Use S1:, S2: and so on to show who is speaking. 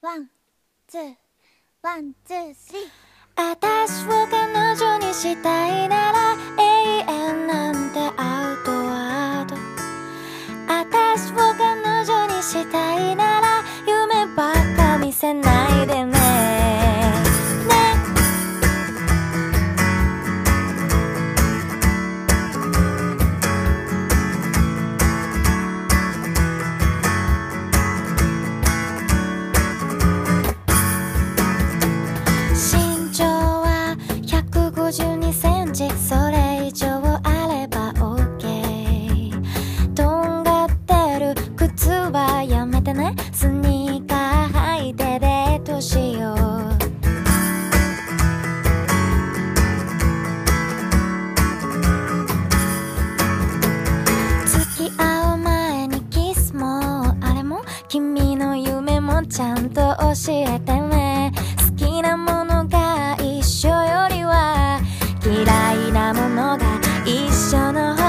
S1: ワン、ツー、ワン、ツー、スリー。
S2: 私を彼女にしたいなら永遠なんてアウトワード。私を彼女にしたいなら夢ばっか見せないでね。身長は152センチ、それ以上あれば OK。 とんがってる靴はやめてね。スニーカー履いてデートしよう。付き合う前にキスもあれも君の夢もちゃんと教えてね。好きなものが一緒よりは嫌いなものが一緒の方